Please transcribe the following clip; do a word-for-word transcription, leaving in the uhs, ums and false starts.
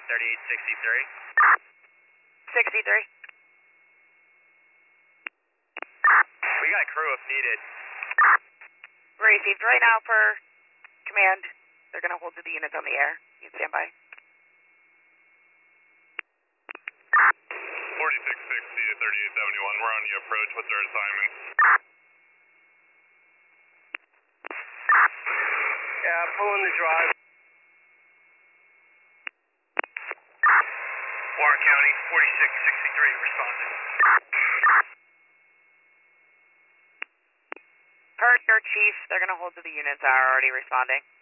thirty-eight sixty-three. sixty-three. We got crew if needed. Received right now for command. They're going to hold to the units on the air. You can stand by. forty-six sixty to thirty-eight seventy-one. We're on the approach. What's our assignment? Yeah, pulling the drive. Warren County, forty-six sixty-three, responding. Heard your chief. They're going to hold to the units that are already responding.